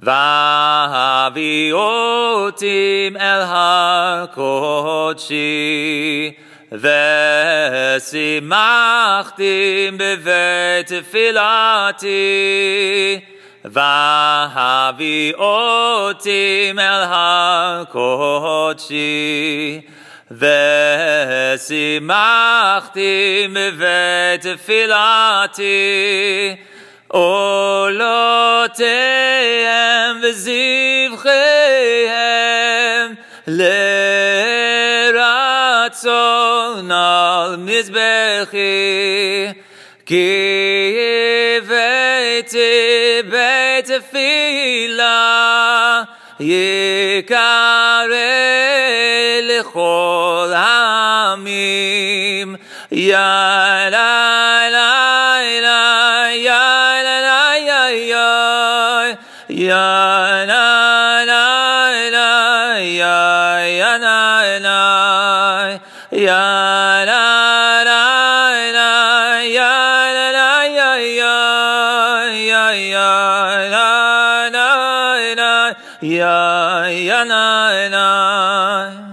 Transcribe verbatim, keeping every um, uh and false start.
והביאותים אל הקודשי, ושימחתים בבית תפילתי, והביאותים אל הקודשי, ושימחתים בבית תפילתי, עולותיהם וזבחיהם לרצון על מזבחי, כי הבאתי בית תפילה יקרא לכל העמים. יא לה לה לה יא לה לה יא יא לה לה לה יא יא לה לה יא לה לה לה יא לה לה יא יא יא לה לה לה יא יא לה לה.